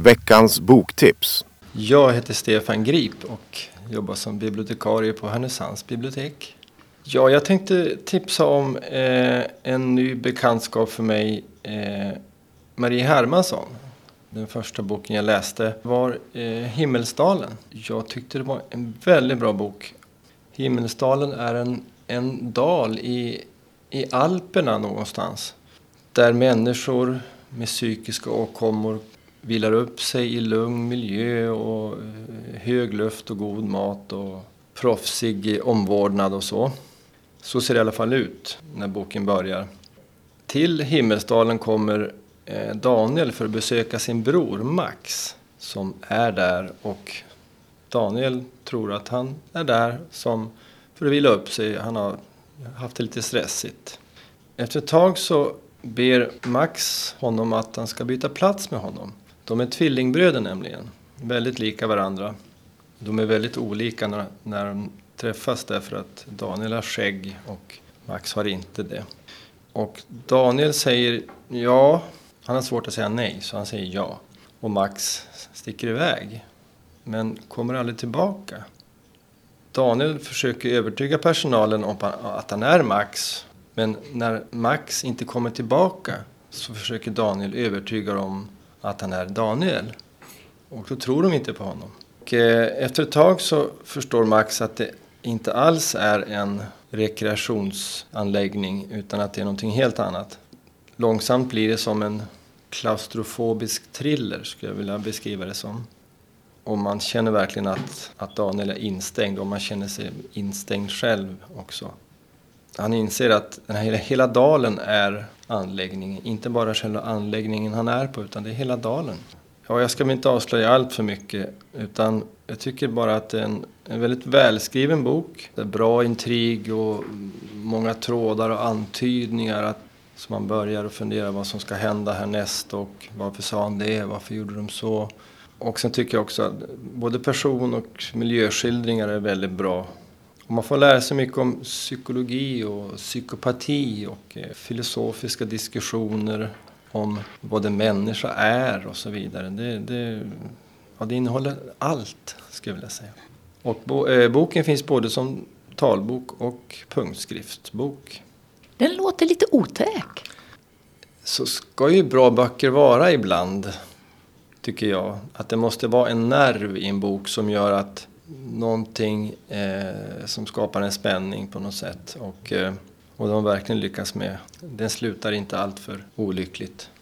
Veckans boktips. Jag heter Stefan Grip och jobbar som bibliotekarie på Härnösands bibliotek. Ja, jag tänkte tipsa om en ny bekantskap för mig, Marie Hermansson. Den första boken jag läste var Himmelsdalen. Jag tyckte det var en väldigt bra bok. Himmelsdalen är en dal i Alperna någonstans. Där människor med psykiska åkommor vilar upp sig i lugn miljö och hög luft och god mat och proffsig omvårdnad och så. Så ser det i alla fall ut när boken börjar. Till Himmelsdalen kommer Daniel för att besöka sin bror Max som är där, och Daniel tror att han är där som för att vila upp sig. Han har haft det lite stressigt. Efter ett tag så ber Max honom att han ska byta plats med honom. De är tvillingbröder nämligen, väldigt lika varandra. De är väldigt olika när de träffas därför att Daniel har skägg och Max har inte det. Och Daniel säger ja, han har svårt att säga nej så han säger ja. Och Max sticker iväg men kommer aldrig tillbaka. Daniel försöker övertyga personalen om att han är Max, men när Max inte kommer tillbaka så försöker Daniel övertyga dem att han är Daniel. Och då tror de inte på honom. Och efter ett tag så förstår Max att det inte alls är en rekreationsanläggning utan att det är någonting helt annat. Långsamt blir det som en klaustrofobisk thriller skulle jag vilja beskriva det som. Och man känner verkligen att Daniel är instängd och man känner sig instängd själv också. Han inser att den här hela dalen är anläggningen. Inte bara själva anläggningen han är på utan det är hela dalen. Ja, jag ska väl inte avslöja allt för mycket utan jag tycker bara att det är en väldigt välskriven bok. Det är bra intrig och många trådar och antydningar så man börjar fundera vad som ska hända härnäst och varför sa han det, varför gjorde de så. Och sen tycker jag också att både person- och miljöskildringar är väldigt bra. Och man får lära sig mycket om psykologi och psykopati och filosofiska diskussioner om vad en människa är och så vidare. Det innehåller allt, skulle jag vilja säga. Och boken finns både som talbok och punktskriftbok. Den låter lite otäck. Så ska ju bra böcker vara ibland, tycker jag. Att det måste vara en nerv i en bok som gör att någonting som skapar en spänning på något sätt. Och de verkligen lyckas med. Den slutar inte allt för olyckligt.